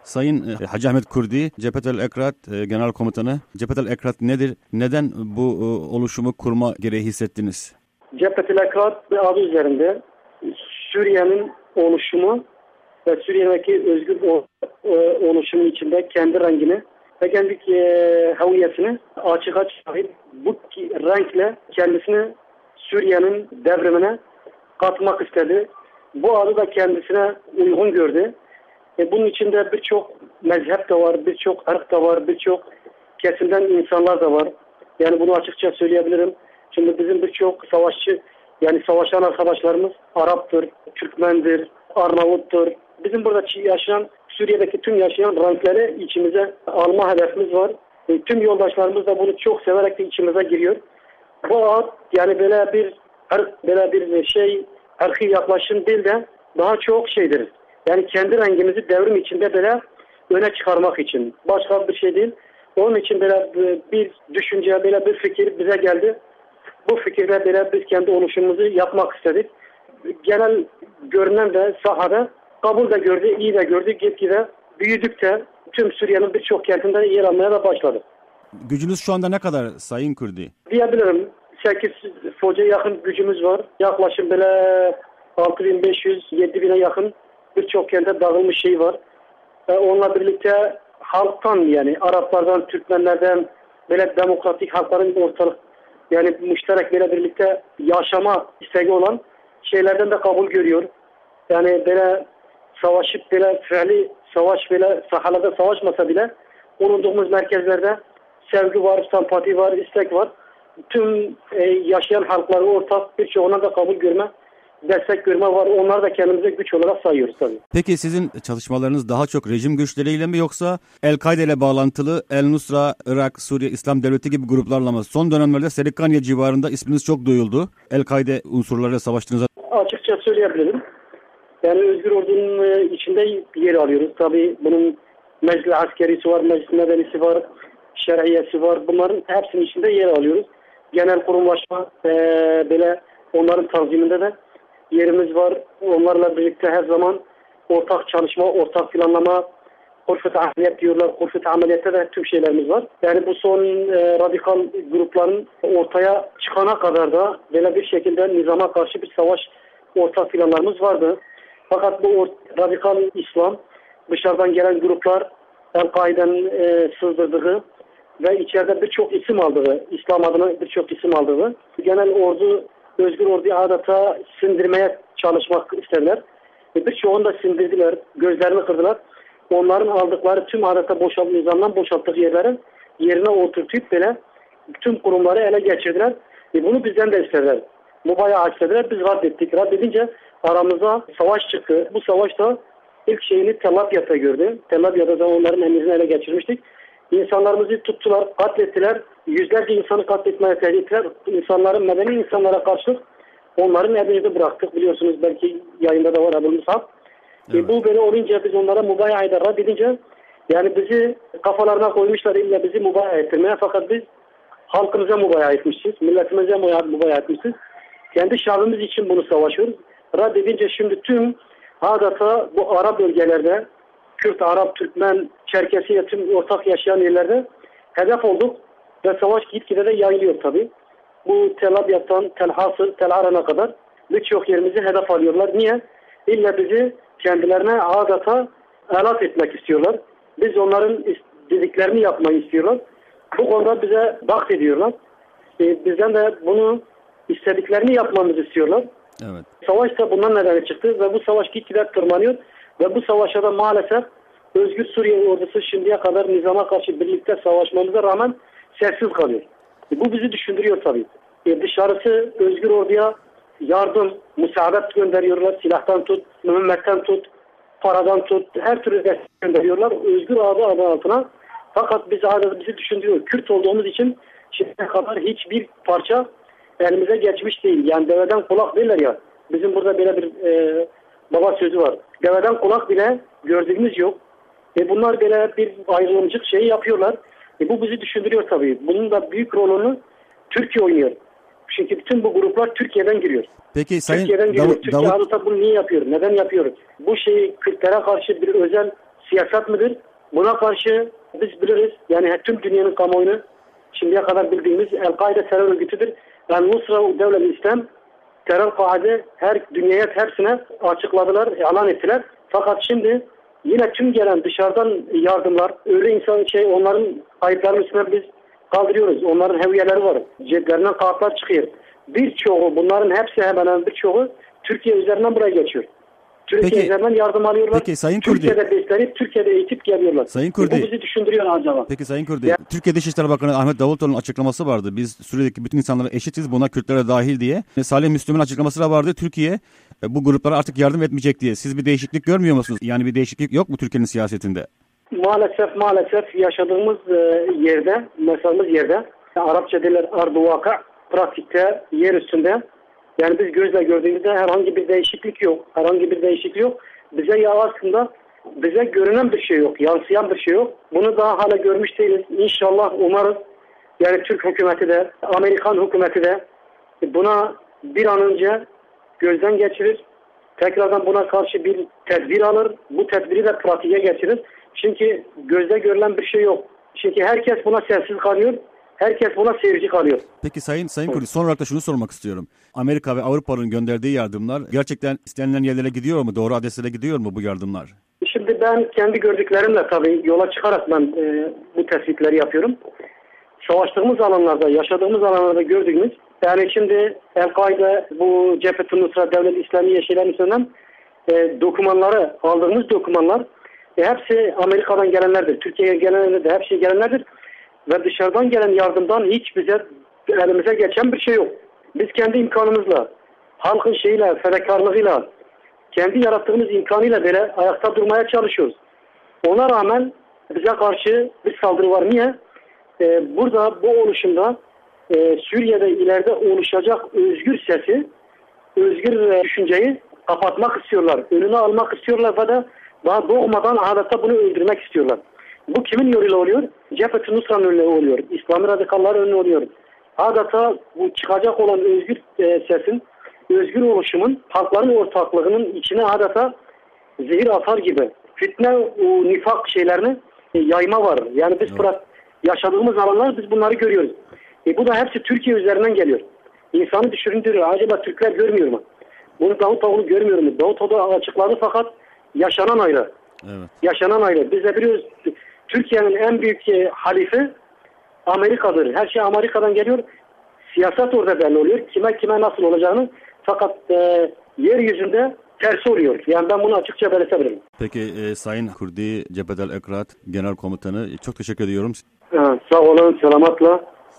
Sayın Hacı Ahmet Kurdi, Cephetel Ekrat Genel Komutanı. Cephetel Ekrat nedir? Neden bu oluşumu kurma gereği hissettiniz? Cephetel Ekrat adı üzerinde Suriye'nin oluşumu ve Suriye'deki özgür oluşumun içinde kendi rengini ve kendi hüviyetini açığa çıkarıp bu renkle kendisini Suriye'nin devrimine katmak istedi. Bu adı da kendisine uygun gördü. Bunun içinde birçok mezhep de var, birçok ırk da var, birçok kesimden insanlar da var. Yani bunu açıkça söyleyebilirim. Şimdi bizim birçok savaşçı, yani savaşan arkadaşlarımız Arap'tır, Türkmendir, Arnavut'tur. Bizim burada yaşayan, Suriye'deki tüm yaşayan renkleri içimize alma hedefimiz var. Tüm yoldaşlarımız da bunu çok severek de içimize giriyor. Bu ad yani böyle bir ırk, böyle bir şey, ırkı yaklaşım değil de daha çok şeydir. Yani kendi rengimizi devrim içinde böyle öne çıkarmak için. Başka bir şey değil. Onun için böyle bir düşünce, böyle bir fikir bize geldi. Bu fikirle böyle biz kendi oluşumumuzu yapmak istedik. Genel görünen de sahada kabul de gördü, iyi de gördü. Gitgide büyüdük de tüm Suriye'nin birçok kentinde yer almaya da başladı. Gücünüz şu anda ne kadar Sayın Kurdi? Diyebilirim. 8 foca yakın gücümüz var. Yaklaşık böyle 6500-7000'e yakın birçok kente dağılmış şey var. Onunla birlikte halktan, yani Araplardan, Türkmenlerden, böyle demokratik halkların ortalık, yani müşterek böyle birlikte yaşama isteği olan şeylerden de kabul görüyor. Yani böyle savaşıp böyle fiili savaş, böyle sahalarda savaşmasa bile bulunduğumuz merkezlerde sevgi var, sempati var, istek var. Tüm yaşayan halkları ortak, birçoğuna da kabul görme, destek görme var. Onları da kendimize güç olarak sayıyoruz tabii. Peki sizin çalışmalarınız daha çok rejim güçleriyle mi yoksa El-Kaide ile bağlantılı El-Nusra, Irak, Suriye, İslam Devleti gibi gruplarla mı? Son dönemlerde Serikaniye civarında isminiz çok duyuldu. El-Kaide unsurlarıyla savaştığınızda. Açıkça söyleyebilirim. Yani Özgür Ordu'nun içinde yer alıyoruz. Tabii bunun meclis askerisi var, meclis medenisi var, şer'iyesi var. Bunların hepsinin içinde yer alıyoruz. Genel kurumlaşma böyle onların tanziminde de yerimiz var. Onlarla birlikte her zaman ortak çalışma, ortak planlama, Hurfet ameliyat diyorlar. Hurfet ameliyette de tüm şeylerimiz var. Yani bu son radikal grupların ortaya çıkana kadar da böyle bir şekilde nizama karşı bir savaş ortak planlarımız vardı. Fakat bu radikal İslam dışarıdan gelen gruplar El-Kaide'nin sızdırdığı ve içeride birçok isim aldığı, İslam adına birçok isim aldığı, genel ordu, özgür orduyu adeta sindirmeye çalışmak isterler. Birçoğunu da sindirdiler, gözlerini kırdılar. Onların aldıkları tüm adeta nizamdan boşalttığı yerlerin yerine oturtup böyle tüm kurumları ele geçirdiler. Bunu bizden de istediler. Mubayağı istediler, biz reddettik. Reddedince aramıza savaş çıktı. Bu savaşta ilk şeyini Tel Abyad'da gördü. Tel Abyad'da da onların emrini ele geçirmiştik. İnsanlarımızı tuttular, katlettiler. Yüzlerce insanı katletmeye tehdit ettiler. İnsanların, medeni insanlara karşı onların emrini bıraktık. Biliyorsunuz belki yayında da var Ebu Musab. Evet. Bu böyle olunca biz onlara mubayağı eder. Reddedince yani bizi kafalarına koymuşlar illa bizi mubayağı ettirmeye. Fakat biz halkımıza mubayağı etmişiz. Milletimize mubayağı etmişiz. Kendi şahımız için bunu savaşıyoruz. Reddedince şimdi tüm adeta bu Arap bölgelerde Kürt, Arap, Türkmen, Çerkesi, tüm ortak yaşayan yerlerde hedef olduk ve savaş gitgide de yayılıyor tabii. Bu Tel Abyad'dan Tel Hasır, Tel Aran'a kadar birçok yerimizi hedef alıyorlar. Niye? İlla bizi kendilerine adeta alet etmek istiyorlar. Biz onların dediklerini yapmayı istiyorlar. Bu konuda bize bakt ediyorlar. Bizden de bunu istediklerini yapmamızı istiyorlar. Evet. Savaş da bundan nedeni çıktı ve bu savaş gitgide tırmanıyor. Ve bu savaşa da maalesef Özgür Suriye ordusu şimdiye kadar nizama karşı birlikte savaşmamıza rağmen sessiz kalıyor. Bu bizi düşündürüyor tabii. Dışarısı Özgür Ordu'ya yardım, müsaadet gönderiyorlar. Silahtan tut, mühimmetten tut, paradan tut, her türlü destek gönderiyorlar. Özgür adı altına. Fakat bizi düşündürüyor. Kürt olduğumuz için şimdiye kadar hiçbir parça elimize geçmiş değil. Yani deveden kulak değiller ya. Bizim burada böyle bir baba sözü var. Deveden kulak bile gördüğümüz yok. Bunlar böyle bir ayrımcılık şeyi yapıyorlar. Bu bizi düşündürüyor tabii. Bunun da büyük rolünü Türkiye oynuyor. Çünkü bütün bu gruplar Türkiye'den giriyor. Peki Sayın Türkiye adeta bunu niye yapıyor? Neden yapıyor? Bu şeyi Kürtlere karşı bir özel siyaset midir? Buna karşı biz biliriz. Yani tüm dünyanın kamuoyunu şimdiye kadar bildiğimiz El-Kaide terör örgütüdür. El-Nusra Devlet-i İslam terör kaide her dünyaya hepsine açıkladılar, ilan ettiler. Fakat şimdi yine tüm gelen dışarıdan yardımlar, öyle insan onların ayıplarının üstüne biz kaldırıyoruz. Onların heviyeleri var. Ceplerinden kağıtlar çıkıyor. Birçoğu, bunların hepsi hemen hemen birçoğu Türkiye üzerinden buraya geçiyor. Türkiye üzerinden yardım alıyorlar. Peki Sayın Türkiye'de beslenip, Türkiye'de eğitip geliyorlar. Sayın Kurdi. Bu bizi düşündürüyor acaba. Peki Sayın Kurdi, Türkiye Dışişleri Bakanı Ahmet Davutoğlu'nun açıklaması vardı. Biz Suriye'deki bütün insanlara eşitiz, buna Kürtlere dahil diye. Salih Müslüm'ün açıklaması da vardı. Türkiye bu gruplara artık yardım etmeyecek diye. Siz bir değişiklik görmüyor musunuz? Yani bir değişiklik yok mu Türkiye'nin siyasetinde? Maalesef yaşadığımız yerde, meselemiz yerde, Arapça derler ardu vaka, pratikte, yer üstünde. Yani biz gözle gördüğümüzde herhangi bir değişiklik yok. Herhangi bir değişiklik yok. Bize aslında bize görünen bir şey yok. Yansıyan bir şey yok. Bunu daha hala görmüş değiliz. İnşallah umarız yani Türk hükümeti de, Amerikan hükümeti de buna bir an önce gözden geçirir. Tekrardan buna karşı bir tedbir alır. Bu tedbiri de pratiğe geçirir. Çünkü gözde görülen bir şey yok. Çünkü herkes buna sessiz kalıyor. Herkes buna seyirci kalıyor. Peki Sayın Kurdi, son olarak da şunu sormak istiyorum. Amerika ve Avrupa'nın gönderdiği yardımlar gerçekten istenilen yerlere gidiyor mu? Doğru adreslere gidiyor mu bu yardımlar? Şimdi ben kendi gördüklerimle tabii yola çıkarak ben bu tespitleri yapıyorum. Savaştığımız alanlarda, yaşadığımız alanlarda gördüğümüz, yani şimdi El-Kaide, bu Cephet-i Nusra Devlet İslamiye şeylerin üstünden dokümanları, aldığımız dokümanlar hepsi Amerika'dan gelenlerdir. Türkiye'ye gelenlerdir, hepsi gelenlerdir. Ve dışarıdan gelen yardımdan hiç bize elimize geçen bir şey yok. Biz kendi imkanımızla, halkın şeyiyle, fedakarlığıyla, kendi yarattığımız imkanıyla böyle ayakta durmaya çalışıyoruz. Ona rağmen bize karşı bir saldırı var. Niye? Burada bu oluşumda Suriye'de ileride oluşacak özgür sesi, özgür düşünceyi kapatmak istiyorlar. Önüne almak istiyorlar ve de daha doğmadan adeta bunu öldürmek istiyorlar. Bu kimin yoluyla oluyor? Cephet-i Nusra'nın önüne oluyor. İslami radikalların önüne oluyor. Adeta bu çıkacak olan özgür sesin, özgür oluşumun, halkların ortaklığının içine adeta zehir atar gibi. Fitne, nifak şeylerini yayma var. Yani biz yaşadığımız alanlar biz bunları görüyoruz. Bu da hepsi Türkiye üzerinden geliyor. İnsanı düşündürüyor. Acaba Türkler görmüyor mu? Bunu Davutoğlu görmüyor mu? Davutoğlu açıkladı fakat yaşanan ayrı. Evet. Yaşanan ayrı. Biz de biliyoruz Türkiye'nin en büyük halifi Amerika'dır. Her şey Amerika'dan geliyor. Siyaset orada belli oluyor. Kime nasıl olacağını. Fakat yeryüzünde tersi oluyor. Yani ben bunu açıkça belirtebilirim. Peki Sayın Kurdi Cephet el-Ekrat Genel Komutanı, çok teşekkür ediyorum. Sağ olun. Selamatla.